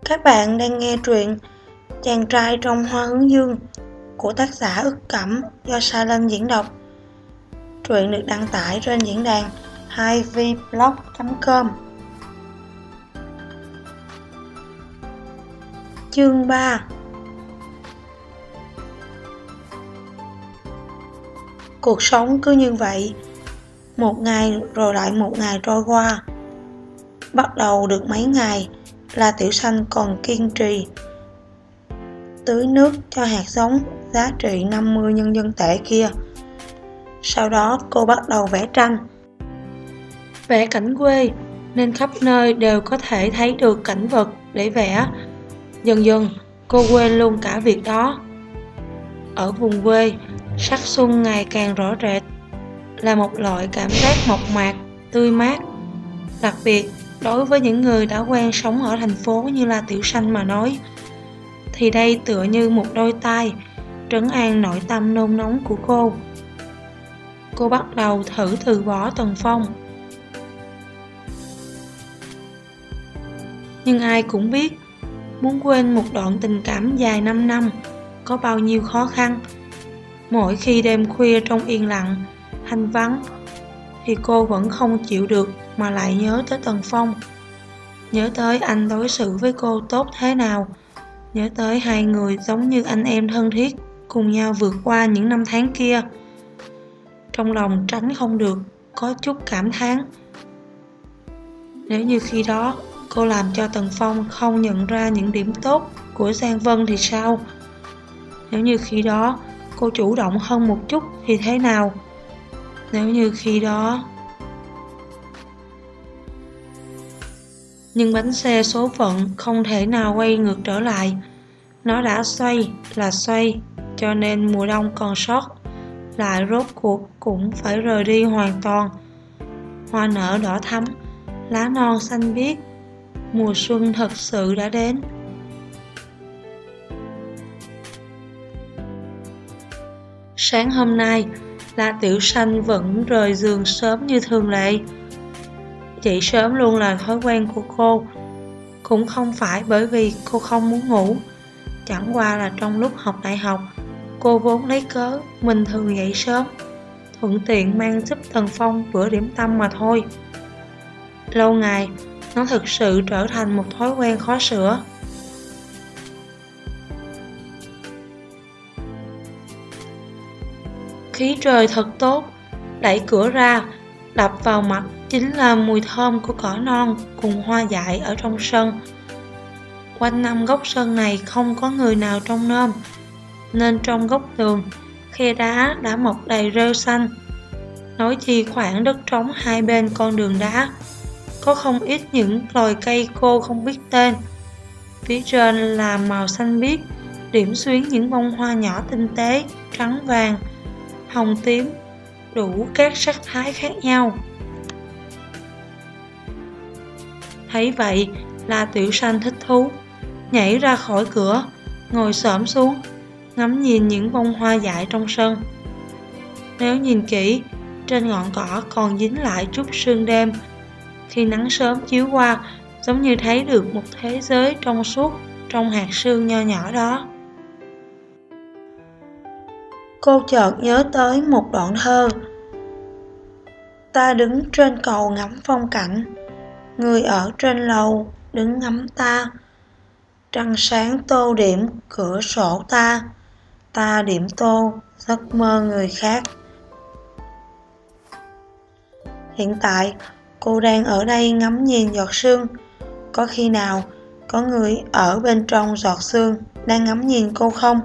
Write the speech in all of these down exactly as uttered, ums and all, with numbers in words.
Các bạn đang nghe truyện Chàng trai trong hoa hướng dương của tác giả Ức Cẩm do Silent diễn đọc. Truyện được đăng tải trên diễn đàn hai v blog chấm com. Chương ba. Cuộc sống cứ như vậy, một ngày rồi lại một ngày trôi qua. Bắt đầu được mấy ngày là Tiểu Xanh còn kiên trì tưới nước cho hạt giống giá trị năm mươi nhân dân tệ kia. Sau đó cô bắt đầu vẽ tranh. Vẽ cảnh quê nên khắp nơi đều có thể thấy được cảnh vật để vẽ. Dần dần cô quên luôn cả việc đó. Ở vùng quê, sắc xuân ngày càng rõ rệt, là một loại cảm giác mộc mạc, tươi mát. Đặc biệt đối với những người đã quen sống ở thành phố như là Tiểu Xanh mà nói, thì đây tựa như một đôi tai trấn an nội tâm nôn nóng của cô. Cô bắt đầu thử từ bỏ Tần Phong. Nhưng ai cũng biết, muốn quên một đoạn tình cảm dài năm năm có bao nhiêu khó khăn. Mỗi khi đêm khuya trong yên lặng, thanh vắng, thì cô vẫn không chịu được mà lại nhớ tới Tần Phong. Nhớ tới anh đối xử với cô tốt thế nào. Nhớ tới hai người giống như anh em thân thiết, cùng nhau vượt qua những năm tháng kia. Trong lòng tránh không được có chút cảm thán. Nếu như khi đó cô làm cho Tần Phong không nhận ra những điểm tốt của Giang Vân thì sao? Nếu như khi đó cô chủ động hơn một chút thì thế nào? Nếu như khi đó... Nhưng bánh xe số phận không thể nào quay ngược trở lại. Nó đã xoay là xoay, cho nên mùa đông còn sót lại rốt cuộc cũng phải rời đi hoàn toàn. Hoa nở đỏ thắm, lá non xanh biếc, mùa xuân thật sự đã đến. Sáng hôm nay là Tiểu Xanh vẫn rời giường sớm như thường lệ. Dậy sớm luôn là thói quen của cô. Cũng không phải bởi vì cô không muốn ngủ, chẳng qua là trong lúc học đại học, cô vốn lấy cớ mình thường dậy sớm, thuận tiện mang giúp Tần Phong bữa điểm tâm mà thôi. Lâu ngày, nó thực sự trở thành một thói quen khó sửa. Khí trời thật tốt, đẩy cửa ra, đập vào mặt chính là mùi thơm của cỏ non cùng hoa dại ở trong sân. Quanh năm góc sân này không có người nào trông nom, nên trong góc tường, khe đá đã mọc đầy rêu xanh. Nói chi khoảng đất trống hai bên con đường đá, có không ít những loài cây cô không biết tên. Phía trên là màu xanh biếc, điểm xuyến những bông hoa nhỏ tinh tế, trắng vàng, hồng tím, đủ các sắc thái khác nhau. Thấy vậy là Tiểu Xanh thích thú, nhảy ra khỏi cửa, ngồi xổm xuống, ngắm nhìn những bông hoa dại trong sân. Nếu nhìn kỹ, trên ngọn cỏ còn dính lại chút sương đêm. Khi nắng sớm chiếu qua, giống như thấy được một thế giới trong suốt trong hạt sương nho nhỏ đó. Cô chợt nhớ tới một đoạn thơ. Ta đứng trên cầu ngắm phong cảnh, người ở trên lầu đứng ngắm ta. Trăng sáng tô điểm cửa sổ ta, ta điểm tô giấc mơ người khác. Hiện tại cô đang ở đây ngắm nhìn giọt sương. Có khi nào có người ở bên trong giọt sương đang ngắm nhìn cô không?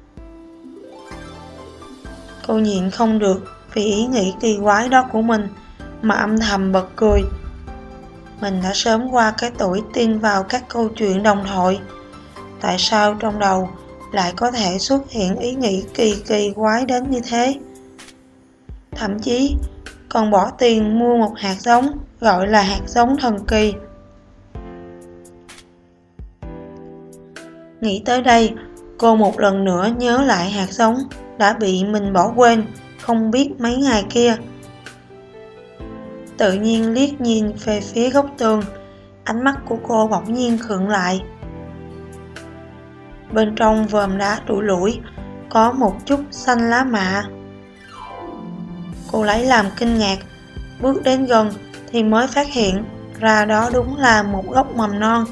Cô nhịn không được vì ý nghĩ kỳ quái đó của mình mà âm thầm bật cười. Mình đã sớm qua cái tuổi tin vào các câu chuyện đồng thoại. Tại sao trong đầu lại có thể xuất hiện ý nghĩ kỳ kỳ quái đến như thế? Thậm chí còn bỏ tiền mua một hạt giống gọi là hạt giống thần kỳ. Nghĩ tới đây, cô một lần nữa nhớ lại hạt giống đã bị mình bỏ quên không biết mấy ngày kia. Tự nhiên liếc nhìn về phía góc tường, ánh mắt của cô bỗng nhiên khựng lại. bên trong vòm đá trụi lủi có một chút xanh lá mạ. Cô lấy làm kinh ngạc, bước đến gần thì mới phát hiện ra đó đúng là một gốc mầm non.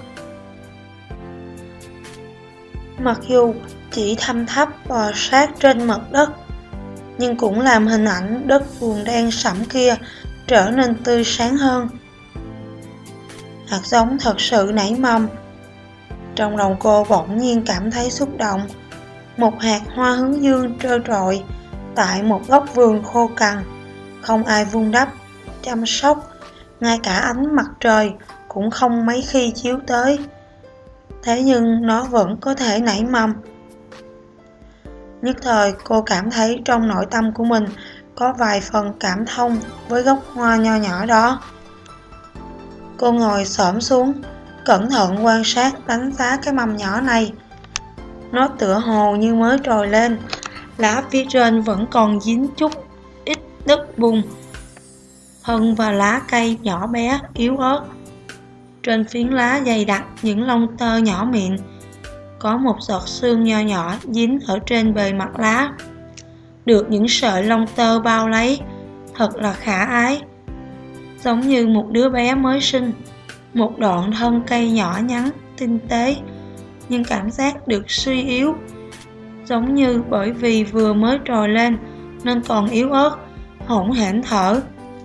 Mặc dù chỉ thâm thấp bò sát trên mặt đất, nhưng cũng làm hình ảnh đất vườn đen sẫm kia trở nên tươi sáng hơn. Hạt giống thật sự nảy mầm. Trong lòng cô bỗng nhiên cảm thấy xúc động. Một hạt hoa hướng dương trơ trọi tại một góc vườn khô cằn, không ai vun đắp, chăm sóc, ngay cả ánh mặt trời cũng không mấy khi chiếu tới. Thế nhưng nó vẫn có thể nảy mầm. Nhất thời cô cảm thấy trong nội tâm của mình có vài phần cảm thông với gốc hoa nho nhỏ đó. Cô ngồi xổm xuống, cẩn thận quan sát đánh giá cái mầm nhỏ này. Nó tựa hồ như mới trồi lên, lá phía trên vẫn còn dính chút ít đất bùn. Thân và lá cây nhỏ bé, yếu ớt. Trên phiến lá dày đặc những lông tơ nhỏ mịn. Có một giọt sương nho nhỏ dính ở trên bề mặt lá. Được những sợi lông tơ bao lấy, thật là khả ái. Giống như một đứa bé mới sinh. Một đoạn thân cây nhỏ nhắn, tinh tế, nhưng cảm giác được suy yếu. Giống như bởi vì vừa mới trồi lên nên còn yếu ớt, hỗn hển thở.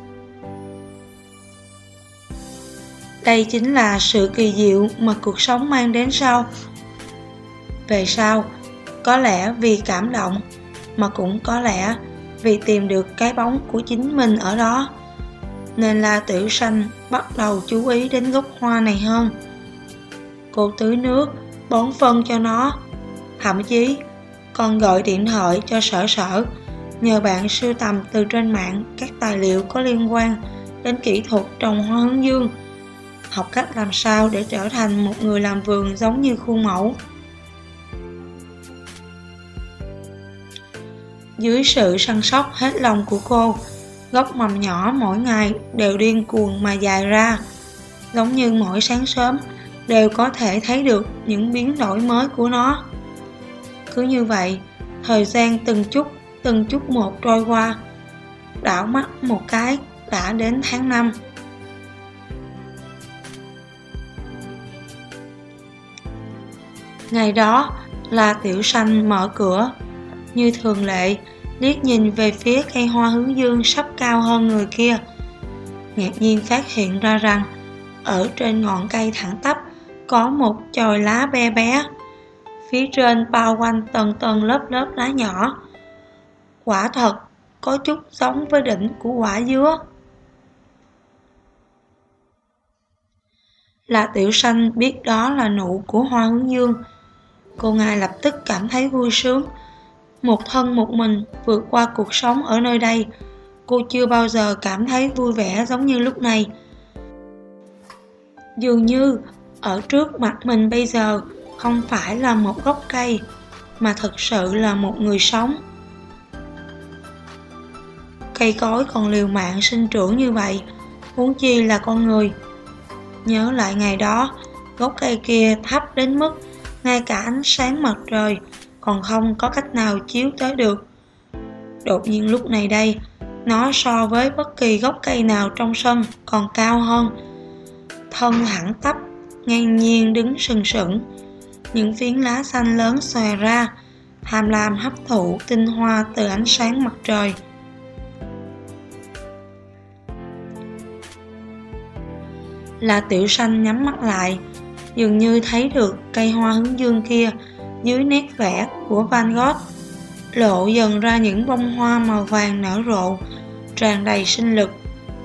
Đây chính là sự kỳ diệu mà cuộc sống mang đến sau. Về sau, có lẽ vì cảm động, mà cũng có lẽ vì tìm được cái bóng của chính mình ở đó, nên La Tiểu Sanh bắt đầu chú ý đến gốc hoa này hơn. Cô tưới nước, bón phân cho nó, thậm chí còn gọi điện thoại cho Sở Sở, nhờ bạn sưu tầm từ trên mạng các tài liệu có liên quan đến kỹ thuật trồng hoa hướng dương, học cách làm sao để trở thành một người làm vườn giống như khuôn mẫu. Dưới sự săn sóc hết lòng của cô, gốc mầm nhỏ mỗi ngày đều điên cuồng mà dài ra, giống như mỗi sáng sớm đều có thể thấy được những biến đổi mới của nó. Cứ như vậy, thời gian từng chút, từng chút một trôi qua, đảo mắt một cái đã đến tháng năm. Ngày đó là Tiểu Sanh mở cửa, như thường lệ, liếc nhìn về phía cây hoa hướng dương sắp cao hơn người kia. Ngạc nhiên phát hiện ra rằng ở trên ngọn cây thẳng tắp có một chồi lá be bé, phía trên bao quanh tầng tầng lớp lớp lá nhỏ. Quả thật có chút giống với đỉnh của quả dứa. Là Tiểu Sanh biết đó là nụ của hoa hướng dương. Cô ngay lập tức cảm thấy vui sướng. Một thân một mình vượt qua cuộc sống ở nơi đây, cô chưa bao giờ cảm thấy vui vẻ giống như lúc này. Dường như ở trước mặt mình bây giờ không phải là một gốc cây, mà thực sự là một người sống. Cây cối còn liều mạng sinh trưởng như vậy, huống chi là con người. Nhớ lại ngày đó, gốc cây kia thấp đến mức ngay cả ánh sáng mặt trời còn không có cách nào chiếu tới được. Đột nhiên lúc này đây, nó so với bất kỳ gốc cây nào trong sân còn cao hơn. Thân thẳng tắp, ngang nhiên đứng sừng sững. Những phiến lá xanh lớn xòe ra, tham lam hấp thụ tinh hoa từ ánh sáng mặt trời. Là Tiểu Sanh nhắm mắt lại, dường như thấy được cây hoa hướng dương kia dưới nét vẽ của Van Gogh, lộ dần ra những bông hoa màu vàng nở rộ, tràn đầy sinh lực.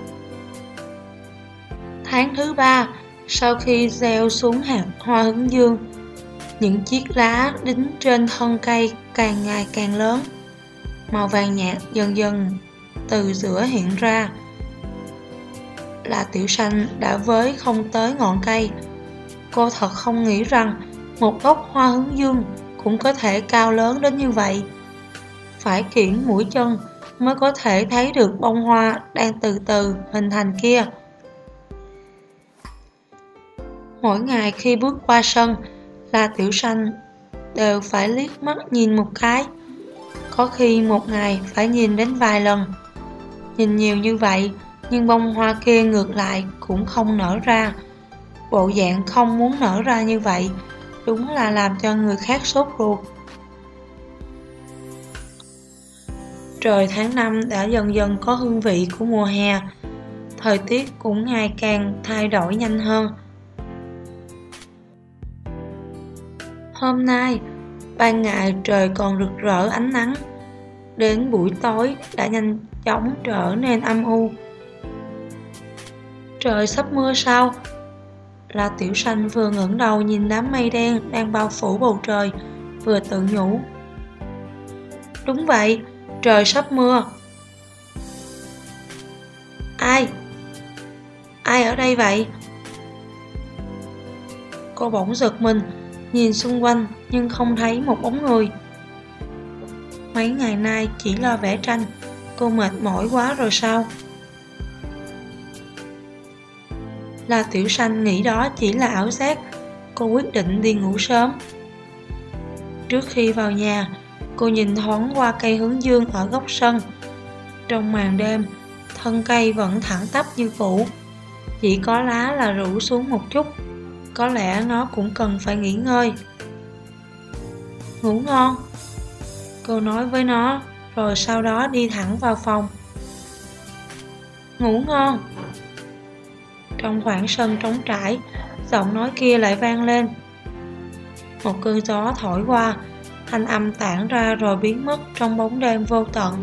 Tháng thứ ba, sau khi gieo xuống hạt hoa hướng dương, những chiếc lá đính trên thân cây càng ngày càng lớn, màu vàng nhạt dần dần từ giữa hiện ra. Là Tiểu Sanh đã với không tới ngọn cây. Cô thật không nghĩ rằng một gốc hoa hướng dương cũng có thể cao lớn đến như vậy. Phải kiễng mũi chân mới có thể thấy được bông hoa đang từ từ hình thành kia. Mỗi ngày khi bước qua sân, là Tiểu Sanh đều phải liếc mắt nhìn một cái. Có khi một ngày phải nhìn đến vài lần. Nhìn nhiều như vậy, nhưng bông hoa kia ngược lại cũng không nở ra. Bộ dạng không muốn nở ra như vậy, đúng là làm cho người khác sốt ruột. Trời tháng năm đã dần dần có hương vị của mùa hè. Thời tiết cũng ngày càng thay đổi nhanh hơn. Hôm nay, ban ngày trời còn rực rỡ ánh nắng. Đến buổi tối đã nhanh chóng trở nên âm u. Trời sắp mưa sao? La Tiểu Sanh vừa ngẩng đầu nhìn đám mây đen đang bao phủ bầu trời, vừa tự nhủ. Đúng vậy, trời sắp mưa. Ai? Ai ở đây vậy? Cô bỗng giật mình, nhìn xung quanh nhưng không thấy một bóng người. Mấy ngày nay chỉ lo vẽ tranh, cô mệt mỏi quá rồi sao? La Tiểu Sanh nghĩ đó chỉ là ảo giác, cô quyết định đi ngủ sớm. Trước khi vào nhà, cô nhìn thoáng qua cây hướng dương ở góc sân. Trong màn đêm, thân cây vẫn thẳng tắp như cũ, chỉ có lá là rũ xuống một chút. Có lẽ nó cũng cần phải nghỉ ngơi. Ngủ ngon, cô nói với nó, rồi sau đó đi thẳng vào phòng. Ngủ ngon. Trong khoảng sân trống trải, giọng nói kia lại vang lên. Một cơn gió thổi qua, thanh âm tản ra rồi biến mất trong bóng đêm vô tận.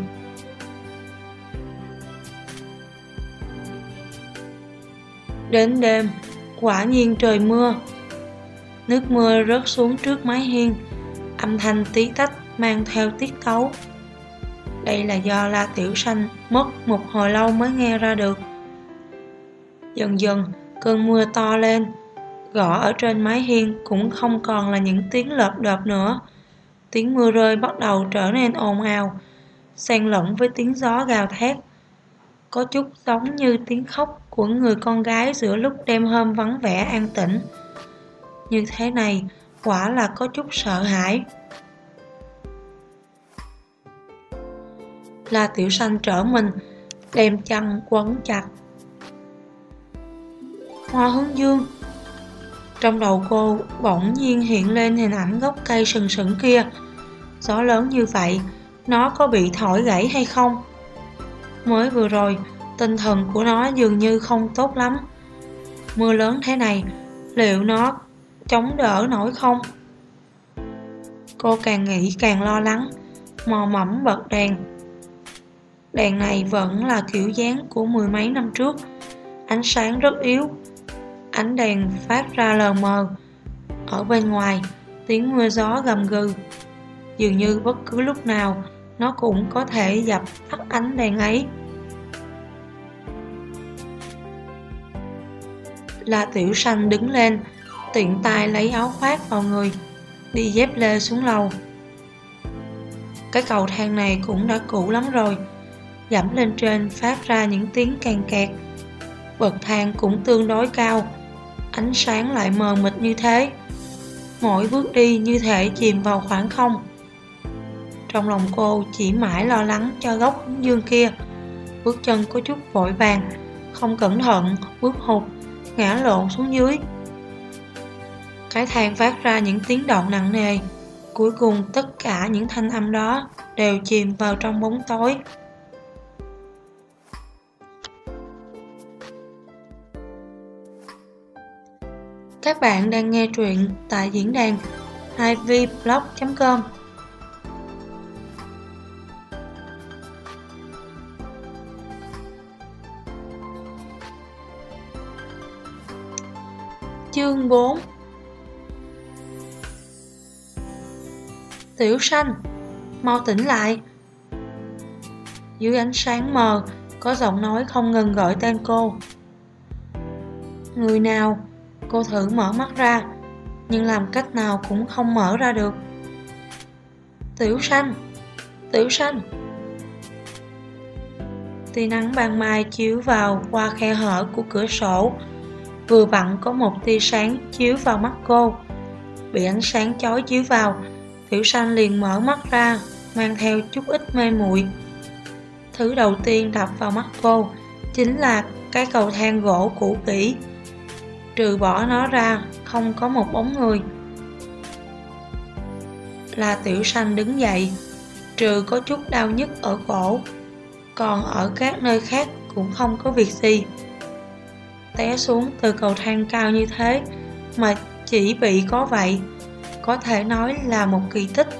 Đến đêm, quả nhiên trời mưa. Nước mưa rớt xuống trước mái hiên, âm thanh tí tách mang theo tiết tấu. Đây là do La Tiểu Sanh mất một hồi lâu mới nghe ra được. Dần dần, cơn mưa to lên, gõ ở trên mái hiên cũng không còn là những tiếng lợp đợp nữa. Tiếng mưa rơi bắt đầu trở nên ồn ào, xen lẫn với tiếng gió gào thét. Có chút giống như tiếng khóc của người con gái giữa lúc đêm hôm vắng vẻ an tĩnh. Như thế này, quả là có chút sợ hãi. La Tiểu Sanh trở mình, đem chăn quấn chặt. Hoa hướng dương. Trong đầu cô bỗng nhiên hiện lên hình ảnh gốc cây sừng sững kia. Gió lớn như vậy, nó có bị thổi gãy hay không? Mới vừa rồi, tinh thần của nó dường như không tốt lắm. Mưa lớn thế này, liệu nó chống đỡ nổi không? Cô càng nghĩ càng lo lắng, mò mẫm bật đèn. Đèn này vẫn là kiểu dáng của mười mấy năm trước, ánh sáng rất yếu. Ánh đèn phát ra lờ mờ. Ở bên ngoài, tiếng mưa gió gầm gừ. Dường như bất cứ lúc nào, nó cũng có thể dập tắt ánh đèn ấy. La Tiểu Sanh đứng lên, tiện tay lấy áo khoác vào người, đi dép lê xuống lầu. Cái cầu thang này cũng đã cũ lắm rồi, dẫm lên trên phát ra những tiếng kèn kẹt. Bậc thang cũng tương đối cao, ánh sáng lại mờ mịt như thế. Mỗi bước đi như thể chìm vào khoảng không. Trong lòng cô chỉ mãi lo lắng cho góc hướng dương kia. Bước chân có chút vội vàng, không cẩn thận, bước hụt, ngã lộn xuống dưới. Cái thang phát ra những tiếng động nặng nề. Cuối cùng tất cả những thanh âm đó đều chìm vào trong bóng tối. Các bạn đang nghe truyện tại diễn đàn hai v blog chấm com. Chương bốn. Tiểu Sanh, mau tỉnh lại. Dưới ánh sáng mờ, có giọng nói không ngừng gọi tên cô. Người nào? Cô thử mở mắt ra, nhưng làm cách nào cũng không mở ra được. Tiểu Sanh, Tiểu Sanh. Tia nắng ban mai chiếu vào qua khe hở của cửa sổ. Vừa vặn có một tia sáng chiếu vào mắt cô. Bị ánh sáng chói chiếu vào, Tiểu Sanh liền mở mắt ra, mang theo chút ít mê muội. Thứ đầu tiên đập vào mắt cô chính là cái cầu thang gỗ cũ kỹ. Trừ bỏ nó ra, không có một bóng người. La Tiểu Sanh đứng dậy, trừ có chút đau nhức ở cổ, còn ở các nơi khác cũng không có việc gì. Té xuống từ cầu thang cao như thế mà chỉ bị có vậy, có thể nói là một kỳ tích.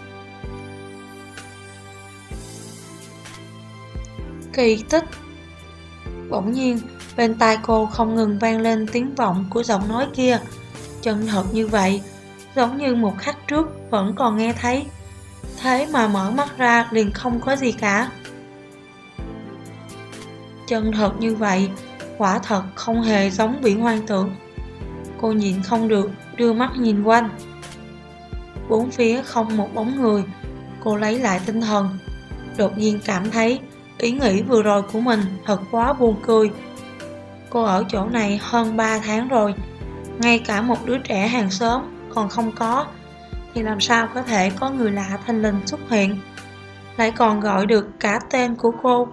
Kỳ tích. Bỗng nhiên, bên tai cô không ngừng vang lên tiếng vọng của giọng nói kia, chân thật như vậy, giống như một khắc trước vẫn còn nghe thấy, thế mà mở mắt ra liền không có gì cả. Chân thật như vậy, quả thật không hề giống bị hoang tưởng. Cô nhịn không được, đưa mắt nhìn quanh. Bốn phía không một bóng người, cô lấy lại tinh thần, đột nhiên cảm thấy ý nghĩ vừa rồi của mình thật quá buồn cười. Cô ở chỗ này hơn ba tháng rồi, ngay cả một đứa trẻ hàng xóm còn không có, thì làm sao có thể có người lạ thình lình xuất hiện, lại còn gọi được cả tên của cô.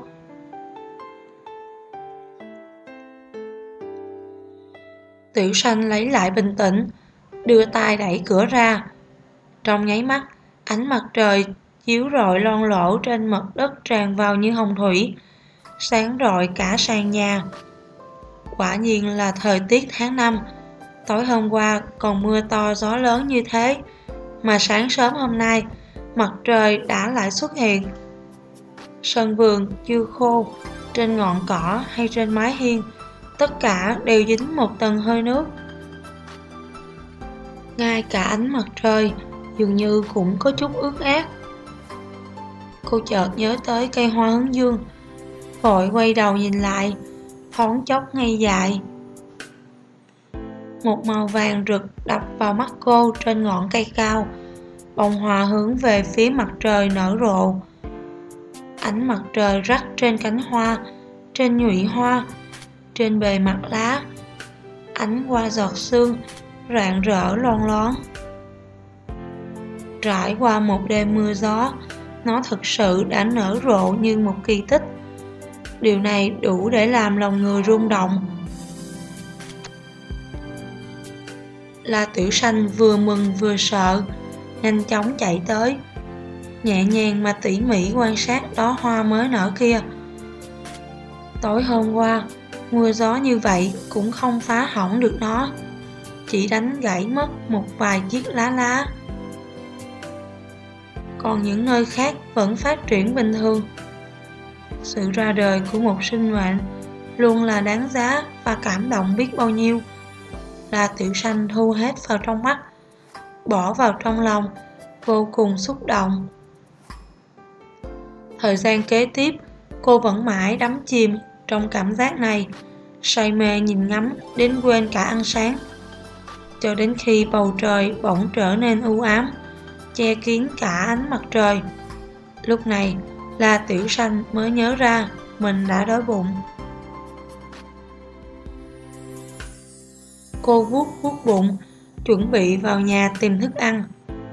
Tiểu Sanh lấy lại bình tĩnh, đưa tay đẩy cửa ra. Trong nháy mắt, ánh mặt trời chiếu rọi loang lổ trên mặt đất tràn vào như hồng thủy, sáng rọi cả sàn nhà. Quả nhiên là thời tiết tháng năm. Tối hôm qua còn mưa to gió lớn như thế, mà sáng sớm hôm nay mặt trời đã lại xuất hiện. Sân vườn chưa khô, trên ngọn cỏ hay trên mái hiên, tất cả đều dính một tầng hơi nước. Ngay cả ánh mặt trời dường như cũng có chút ướt át. Cô chợt nhớ tới cây hoa hướng dương, vội quay đầu nhìn lại, thoáng chốc ngây dại. Một màu vàng rực đập vào mắt cô trên ngọn cây cao, bông hoa hướng về phía mặt trời nở rộ. Ánh mặt trời rắc trên cánh hoa, trên nhụy hoa, trên bề mặt lá, ánh qua giọt sương, rạng rỡ loang loáng. Trải qua một đêm mưa gió, nó thực sự đã nở rộ như một kỳ tích. Điều này đủ để làm lòng người rung động. La Tiểu Sanh vừa mừng vừa sợ, nhanh chóng chạy tới, nhẹ nhàng mà tỉ mỉ quan sát đóa hoa mới nở kia. Tối hôm qua, mưa gió như vậy cũng không phá hỏng được nó, chỉ đánh gãy mất một vài chiếc lá lá. Còn những nơi khác vẫn phát triển bình thường. Sự ra đời của một sinh mệnh luôn là đáng giá và cảm động biết bao nhiêu. La Tiểu Sanh thu hết vào trong mắt, bỏ vào trong lòng, vô cùng xúc động. Thời gian kế tiếp, cô vẫn mãi đắm chìm trong cảm giác này, say mê nhìn ngắm đến quên cả ăn sáng. Cho đến khi bầu trời bỗng trở nên u ám, che kín cả ánh mặt trời. Lúc này, La Tiểu Sanh mới nhớ ra mình đã đói bụng. Cô vuốt vuốt bụng, chuẩn bị vào nhà tìm thức ăn.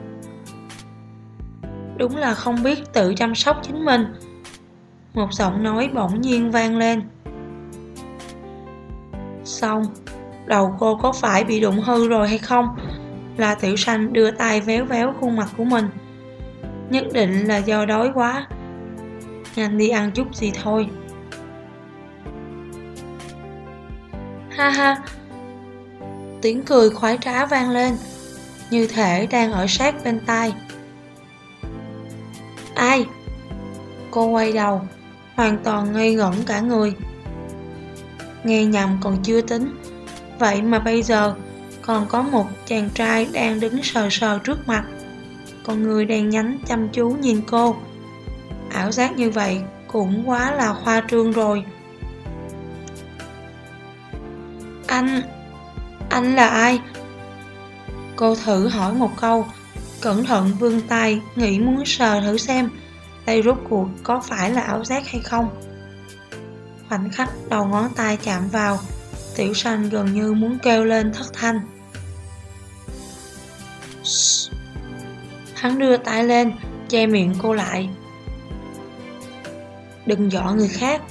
Đúng là không biết tự chăm sóc chính mình. Một giọng nói bỗng nhiên vang lên. Xong, đầu cô có phải bị đụng hư rồi hay không? La Tiểu Sanh đưa tay véo véo khuôn mặt của mình. Nhất định là do đói quá. Nhanh đi ăn chút gì thôi. Ha ha. Tiếng cười khoái trá vang lên, như thể đang ở sát bên tai. Ai? Cô quay đầu, hoàn toàn ngây ngẩn cả người. Nghe nhầm còn chưa tính, vậy mà bây giờ còn có một chàng trai đang đứng sờ sờ trước mặt, con người đèn nhánh chăm chú nhìn cô. Ảo giác như vậy cũng quá là khoa trương rồi. Anh... anh là ai? Cô thử hỏi một câu, cẩn thận vươn tay, nghĩ muốn sờ thử xem đây rốt cuộc có phải là ảo giác hay không. Khoảnh khắc đầu ngón tay chạm vào, Tiểu Sanh gần như muốn kêu lên thất thanh. Hắn đưa tay lên, che miệng cô lại. Đừng dọa người khác.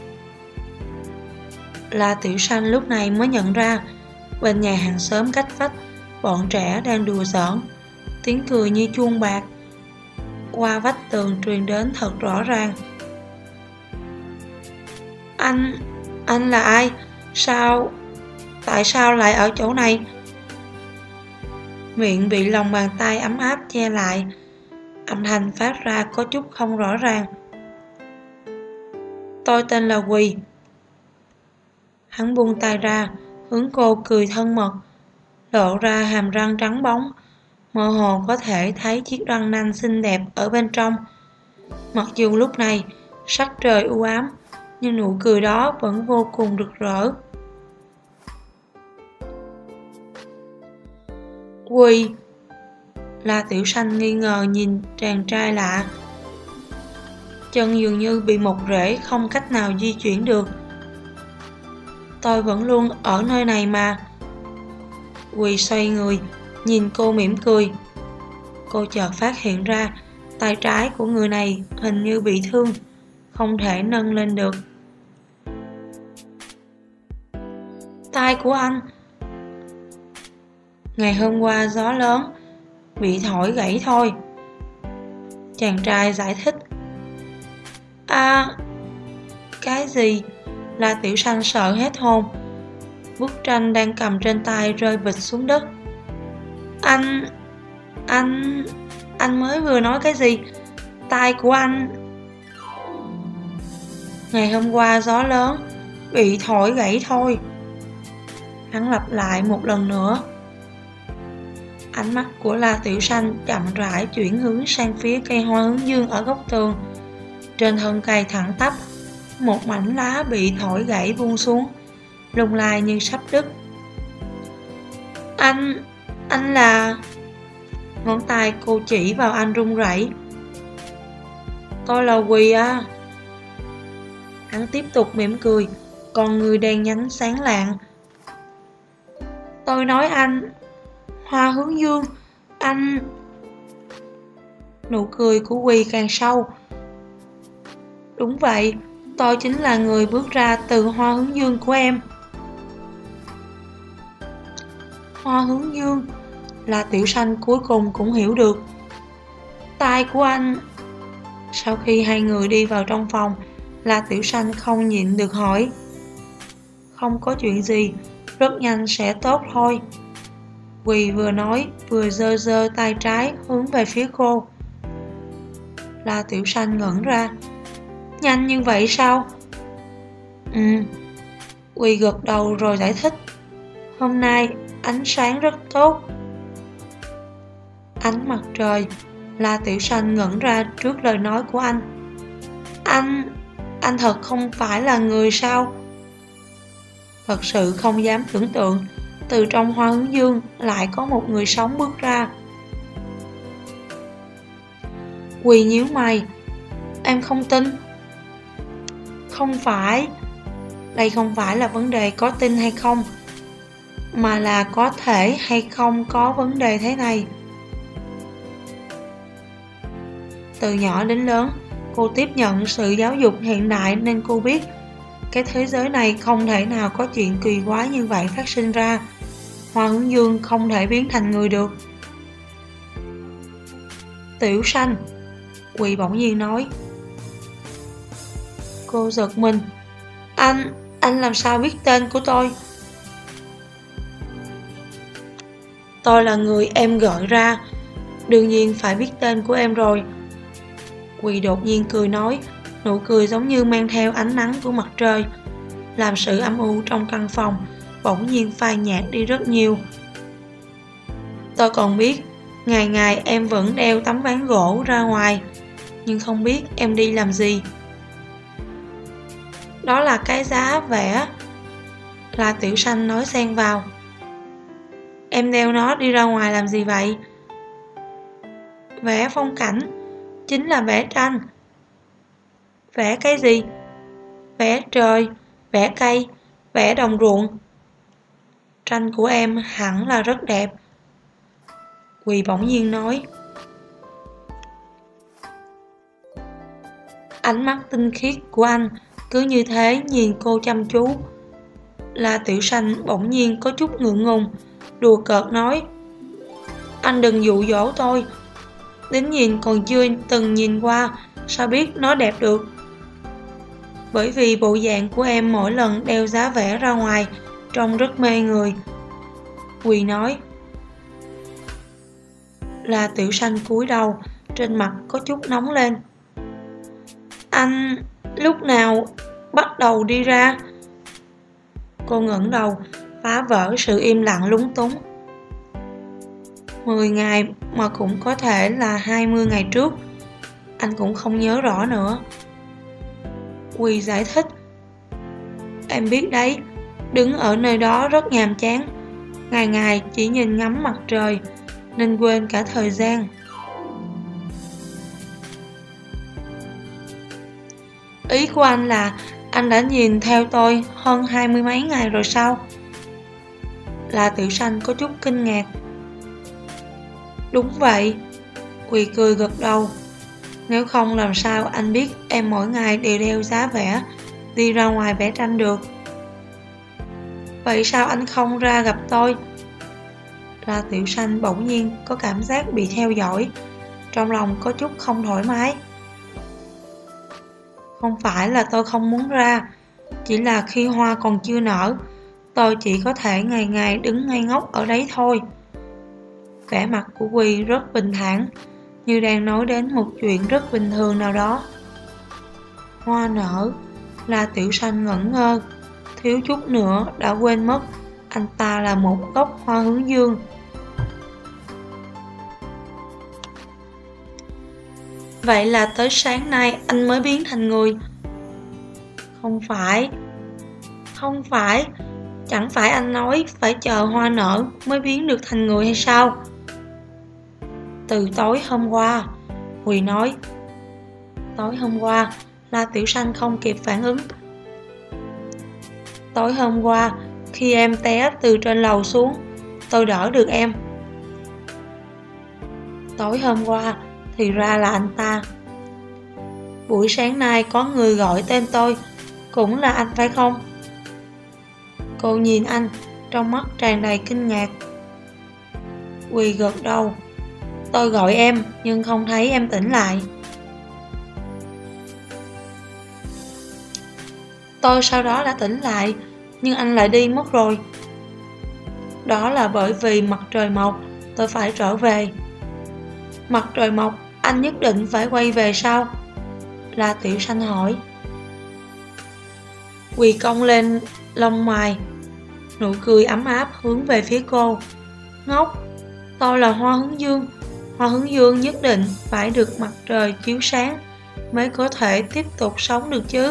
La Tiểu Sanh lúc này mới nhận ra bên nhà hàng xóm cách vách, bọn trẻ đang đùa giỡn, tiếng cười như chuông bạc qua vách tường truyền đến thật rõ ràng. Anh, anh là ai? Sao, tại sao lại ở chỗ này? Miệng bị lòng bàn tay ấm áp che lại, âm thanh phát ra có chút không rõ ràng. Tôi tên là Quỳ. Hắn buông tay ra, hướng cô cười thân mật, lộ ra hàm răng trắng bóng, mơ hồ có thể thấy chiếc răng nanh xinh đẹp ở bên trong. Mặc dù lúc này sắc trời u ám, nhưng nụ cười đó vẫn vô cùng rực rỡ. Quỳ. La Tiểu Sanh nghi ngờ nhìn chàng trai lạ. Chân dường như bị một rễ không cách nào di chuyển được. Tôi vẫn luôn ở nơi này mà. Quỳ xoay người, nhìn cô mỉm cười. Cô chợt phát hiện ra tay trái của người này hình như bị thương, không thể nâng lên được. Tay của anh. Ngày hôm qua gió lớn, bị thổi gãy thôi. Chàng trai giải thích. À, cái gì? La Tiểu Sanh sợ hết hồn. Bức tranh đang cầm trên tay rơi bịch xuống đất. Anh, anh, anh mới vừa nói cái gì? Tay của anh. Ngày hôm qua gió lớn, bị thổi gãy thôi. Hắn lặp lại một lần nữa. Ánh mắt của La Tiểu Sanh chậm rãi chuyển hướng sang phía cây hoa hướng dương ở góc tường. Trên thân cây thẳng tắp, một mảnh lá bị thổi gãy buông xuống, lung lay như sắp đứt. Anh, anh là... Ngón tay cô chỉ vào anh run rẩy. Tôi là Quỳ à. Hắn tiếp tục mỉm cười, con người đen nhánh sáng lạng. Tôi nói anh, Hoa Hướng Dương, anh... Nụ cười của Quỳ càng sâu. Đúng vậy, tôi chính là người bước ra từ Hoa Hướng Dương của em. Hoa Hướng Dương. Là Tiểu Sanh cuối cùng cũng hiểu được. Tay của anh. Sau khi hai người đi vào trong phòng, là Tiểu Sanh không nhịn được hỏi. Không có chuyện gì, rất nhanh sẽ tốt thôi. Quỳ vừa nói vừa giơ giơ tay trái hướng về phía cô. Là Tiểu Sanh ngẩn ra. Nhanh như vậy sao? Ừ. Quỳ gật đầu rồi giải thích. Hôm nay ánh sáng rất tốt. Ánh mặt trời. La Tiểu Sanh ngẩn ra trước lời nói của anh. Anh, anh thật không phải là người sao? Thật sự không dám tưởng tượng từ trong Hoa Hướng Dương lại có một người sống bước ra. Quỳ nhíu mày. Em không tin. Không phải. Đây không phải là vấn đề có tin hay không, mà là có thể hay không có vấn đề thế này. Từ nhỏ đến lớn, cô tiếp nhận sự giáo dục hiện đại nên cô biết cái thế giới này không thể nào có chuyện kỳ quái như vậy phát sinh ra. Hoa Hướng Dương không thể biến thành người được. Tiểu Sanh. Quỳ bỗng nhiên nói. Cô giật mình. Anh, anh làm sao biết tên của tôi? Tôi là người em gọi ra, đương nhiên phải biết tên của em rồi. Quỳ đột nhiên cười nói, nụ cười giống như mang theo ánh nắng của mặt trời, làm sự âm u trong căn phòng bỗng nhiên phai nhạt đi rất nhiều. Tôi còn biết, ngày ngày em vẫn đeo tấm ván gỗ ra ngoài, nhưng không biết em đi làm gì. Đó là cái giá vẽ. Là Tiểu Sanh nói xen vào. Em đeo nó đi ra ngoài làm gì vậy? Vẽ phong cảnh, chính là vẽ tranh. Vẽ cái gì? Vẽ trời, vẽ cây, vẽ đồng ruộng. Tranh của em hẳn là rất đẹp. Quỳ bỗng nhiên nói. Ánh mắt tinh khiết của anh cứ như thế nhìn cô chăm chú. La Tiểu Sanh bỗng nhiên có chút ngượng ngùng, đùa cợt nói: Anh đừng dụ dỗ tôi, đến nhìn còn chưa từng nhìn qua, sao biết nó đẹp được? Bởi vì bộ dạng của em mỗi lần đeo giá vẻ ra ngoài trông rất mê người, Quỳ nói. La Tiểu Sanh cúi đầu, trên mặt có chút nóng lên. Anh lúc nào bắt đầu đi ra? Cô ngẩng đầu, phá vỡ sự im lặng lúng túng. Mười ngày mà cũng có thể là hai mươi ngày trước, anh cũng không nhớ rõ nữa. Quỳ giải thích. Em biết đấy, đứng ở nơi đó rất nhàm chán, ngày ngày chỉ nhìn ngắm mặt trời, nên quên cả thời gian. Ý của anh là anh đã nhìn theo tôi hơn hai mươi mấy ngày rồi sao? La Tiểu Sanh có chút kinh ngạc. Đúng vậy, Quỳ cười gật đầu. Nếu không làm sao anh biết em mỗi ngày đều đeo giá vẽ đi ra ngoài vẽ tranh được? Vậy sao anh không ra gặp tôi? La Tiểu Sanh bỗng nhiên có cảm giác bị theo dõi, trong lòng có chút không thoải mái. Không phải là tôi không muốn ra, chỉ là khi hoa còn chưa nở, tôi chỉ có thể ngày ngày đứng ngây ngốc ở đấy thôi. Vẻ mặt của Quỳ rất bình thản, như đang nói đến một chuyện rất bình thường nào đó. Hoa nở, La Tiểu Sanh ngẩn ngơ, thiếu chút nữa đã quên mất anh ta là một gốc hoa hướng dương. Vậy là tới sáng nay anh mới biến thành người? Không phải, không phải, chẳng phải anh nói phải chờ hoa nở mới biến được thành người hay sao? Từ tối hôm qua, Quỳ nói. Tối hôm qua, La Tiểu Sanh không kịp phản ứng. Tối hôm qua, khi em té từ trên lầu xuống, tôi đỡ được em. Tối hôm qua, thì ra là anh ta. Buổi sáng nay có người gọi tên tôi, cũng là anh phải không? Cô nhìn anh, trong mắt tràn đầy kinh ngạc. Quỳ gật đầu. Tôi gọi em, nhưng không thấy em tỉnh lại. Tôi sau đó đã tỉnh lại, nhưng anh lại đi mất rồi. Đó là bởi vì mặt trời mọc, tôi phải trở về. Mặt trời mọc, anh nhất định phải quay về sao? La Tiểu Sanh hỏi. Quỳ cong lên lông mày, nụ cười ấm áp hướng về phía cô. Ngốc, tôi là hoa hướng dương. Hoa hướng dương nhất định phải được mặt trời chiếu sáng mới có thể tiếp tục sống được chứ.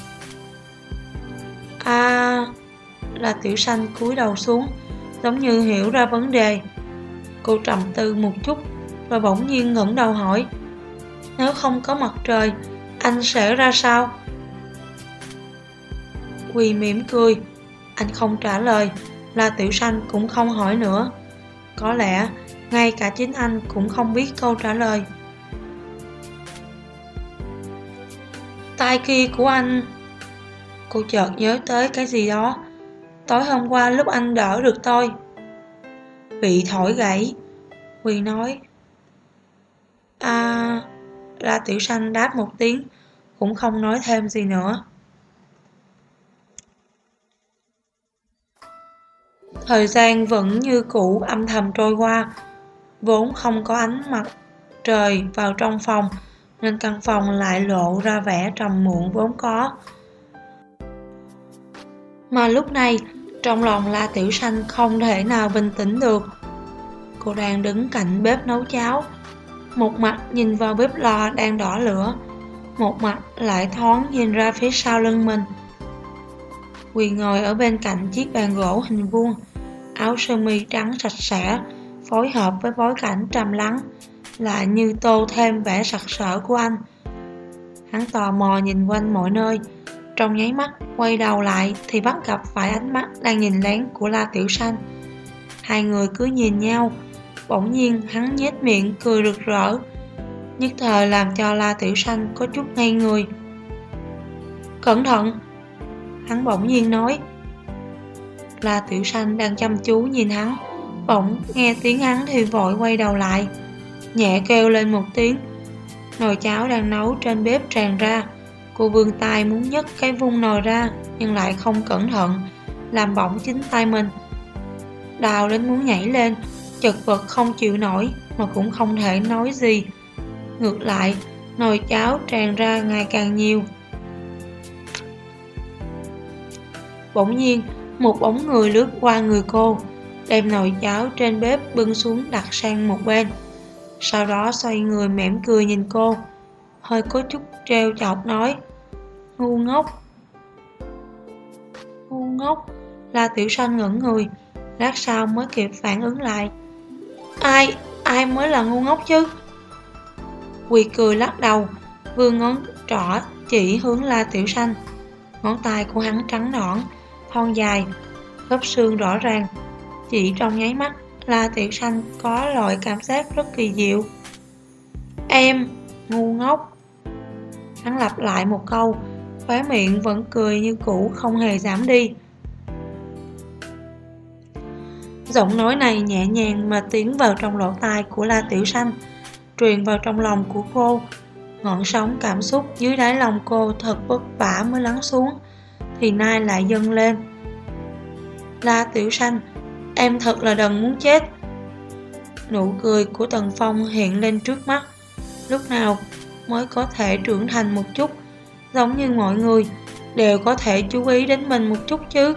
À, La Tiểu Sanh cúi đầu xuống, giống như hiểu ra vấn đề. Cô trầm tư một chút, rồi bỗng nhiên ngẩng đầu hỏi. Nếu không có mặt trời, anh sẽ ra sao? Quỳ mỉm cười. Anh không trả lời, La Tiểu Sanh cũng không hỏi nữa. Có lẽ ngay cả chính anh cũng không biết câu trả lời. Tai kia của anh... Cô chợt nhớ tới cái gì đó. Tối hôm qua lúc anh đỡ được tôi, bị thổi gãy. Quỳ nói. À... La Tiểu Sanh đáp một tiếng, cũng không nói thêm gì nữa. Thời gian vẫn như cũ âm thầm trôi qua. Vốn không có ánh mặt trời vào trong phòng, nên căn phòng lại lộ ra vẻ trầm muộn vốn có. Mà lúc này, trong lòng La Tiểu Sanh không thể nào bình tĩnh được. Cô đang đứng cạnh bếp nấu cháo, một mặt nhìn vào bếp lò đang đỏ lửa, một mặt lại thoáng nhìn ra phía sau lưng mình. Quỳ ngồi ở bên cạnh chiếc bàn gỗ hình vuông, áo sơ mi trắng sạch sẽ, phối hợp với bối cảnh trầm lắng, lại như tô thêm vẻ sặc sỡ của anh. Hắn tò mò nhìn quanh mọi nơi, trong nháy mắt quay đầu lại thì bắt gặp phải ánh mắt đang nhìn lén của La Tiểu Sanh. Hai người cứ nhìn nhau, bỗng nhiên hắn nhếch miệng cười rực rỡ, nhất thời làm cho La Tiểu Sanh có chút ngây người. Cẩn thận! Hắn bỗng nhiên nói. La Tiểu Sanh đang chăm chú nhìn hắn, bỗng nghe tiếng hắn thì vội quay đầu lại, nhẹ kêu lên một tiếng. Nồi cháo đang nấu trên bếp tràn ra. Cô vươn tay muốn nhấc cái vung nồi ra, nhưng lại không cẩn thận, làm bỏng chính tay mình. Đau đến muốn nhảy lên, chật vật không chịu nổi, mà cũng không thể nói gì. Ngược lại, nồi cháo tràn ra ngày càng nhiều. Bỗng nhiên, một bóng người lướt qua người cô, đem nồi cháo trên bếp bưng xuống đặt sang một bên. Sau đó xoay người mỉm cười nhìn cô, hơi có chút trêu chọc nói: Ngu ngốc! Ngu ngốc! La Tiểu Sanh ngẩn người, lát sau mới kịp phản ứng lại. Ai, ai mới là ngu ngốc chứ? Quỳ cười lắc đầu, vươn ngón trỏ chỉ hướng La Tiểu Sanh. Ngón tay của hắn trắng nõn, thon dài, khớp xương rõ ràng. Chỉ trong nháy mắt, La Tiểu Sanh có loại cảm giác rất kỳ diệu. Em, ngu ngốc! Hắn lặp lại một câu, khóe miệng vẫn cười như cũ, không hề giảm đi. Giọng nói này nhẹ nhàng mà tiến vào trong lỗ tai của La Tiểu Sanh, truyền vào trong lòng của cô. Ngọn sóng cảm xúc dưới đáy lòng cô thật vất vả mới lắng xuống, thì nay lại dâng lên. La Tiểu Sanh, em thật là đần muốn chết. Nụ cười của Tần Phong hiện lên trước mắt. Lúc nào mới có thể trưởng thành một chút, giống như mọi người đều có thể chú ý đến mình một chút chứ?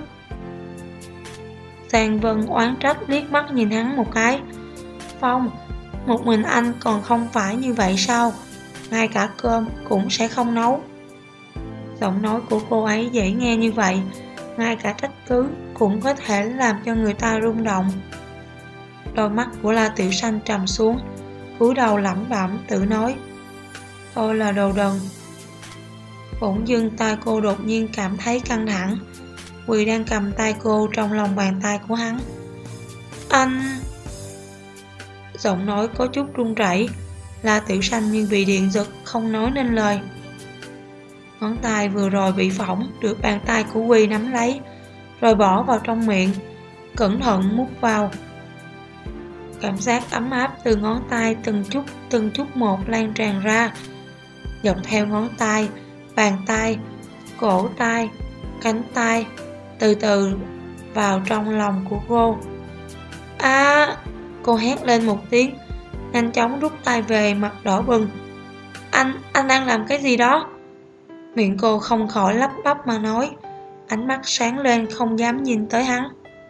Giang Vân oán trách liếc mắt nhìn hắn một cái. Phong, một mình anh còn không phải như vậy sao? Ngay cả cơm cũng sẽ không nấu. Giọng nói của cô ấy dễ nghe như vậy, ngay cả trách cứ cũng có thể làm cho người ta rung động. Đôi mắt của La Tiểu Sanh trầm xuống, cúi đầu lẩm bẩm tự nói: Tôi là đồ đần. Bỗng dưng tay cô đột nhiên cảm thấy căng thẳng. Quỳ đang cầm tay cô trong lòng bàn tay của hắn. Anh... Giọng nói có chút run rẩy. La Tiểu Sanh như bị điện giật, không nói nên lời. Ngón tay vừa rồi bị phỏng được bàn tay của Quỳ nắm lấy, rồi bỏ vào trong miệng, cẩn thận mút vào. Cảm giác ấm áp từ ngón tay từng chút từng chút một lan tràn ra, dọc theo ngón tay, bàn tay, cổ tay, cánh tay, từ từ vào trong lòng của cô. À! Cô hét lên một tiếng, nhanh chóng rút tay về, mặt đỏ bừng. Anh, anh đang làm cái gì đó? Miệng cô không khỏi lắp bắp mà nói, ánh mắt sáng lên không dám nhìn tới hắn.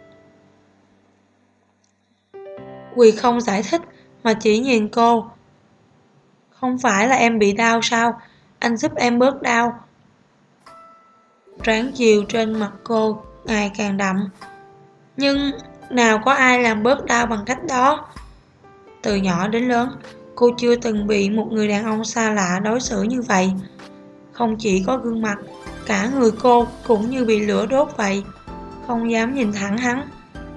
Quỳ không giải thích mà chỉ nhìn cô. Không phải là em bị đau sao? Anh giúp em bớt đau. Ráng chiều trên mặt cô ngày càng đậm. Nhưng nào có ai làm bớt đau bằng cách đó. Từ nhỏ đến lớn, cô chưa từng bị một người đàn ông xa lạ đối xử như vậy. Không chỉ có gương mặt, cả người cô cũng như bị lửa đốt vậy, không dám nhìn thẳng hắn.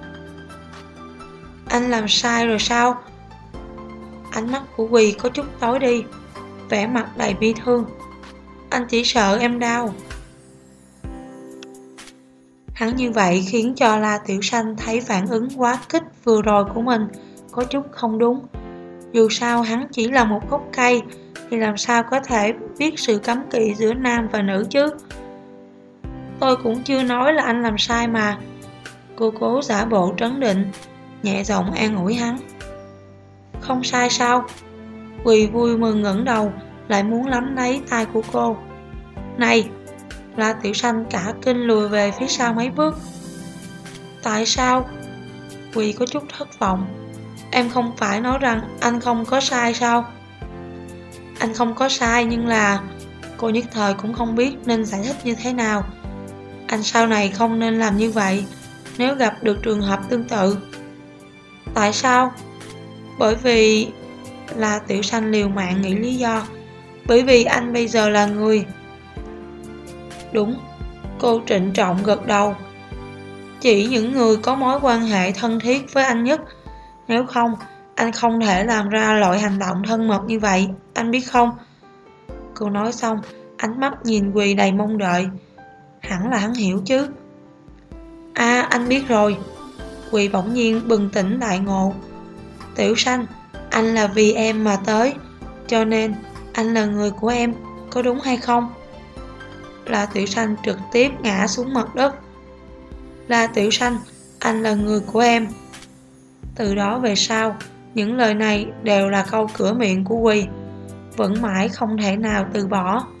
Anh làm sai rồi sao? Ánh mắt của Quỳ có chút tối đi, vẻ mặt đầy bi thương. Anh chỉ sợ em đau. Hắn như vậy khiến cho La Tiểu Sanh thấy phản ứng quá kích vừa rồi của mình có chút không đúng. Dù sao hắn chỉ là một gốc cây, thì làm sao có thể biết sự cấm kỵ giữa nam và nữ chứ? Tôi cũng chưa nói là anh làm sai mà. Cô cố giả bộ trấn định, nhẹ giọng an ủi hắn. Không sai sao? Quỳ vui mừng ngẩng đầu, lại muốn nắm lấy tay của cô. Này! La Tiểu Sanh cả kinh lùi về phía sau mấy bước. Tại sao? Quỳ có chút thất vọng. Em không phải nói rằng anh không có sai sao? Anh không có sai, nhưng là... Cô nhất thời cũng không biết nên giải thích như thế nào. Anh sau này không nên làm như vậy nếu gặp được trường hợp tương tự. Tại sao? Bởi vì... La Tiểu Sanh liều mạng nghĩ lý do. Bởi vì anh bây giờ là người... Đúng, cô trịnh trọng gật đầu. Chỉ những người có mối quan hệ thân thiết với anh nhất. Nếu không, anh không thể làm ra loại hành động thân mật như vậy, anh biết không? Cô nói xong, ánh mắt nhìn Quỳ đầy mong đợi. hẳn là hắn hiểu chứ. À, anh biết rồi. Quỳ bỗng nhiên bừng tỉnh đại ngộ. Tiểu Sanh, anh là vì em mà tới, cho nên anh là người của em, có đúng hay không? La Tiểu Sanh trực tiếp ngã xuống mặt đất. La Tiểu Sanh, anh là người của em. Từ đó về sau, những lời này đều là câu cửa miệng của Quỳ, vẫn mãi không thể nào từ bỏ.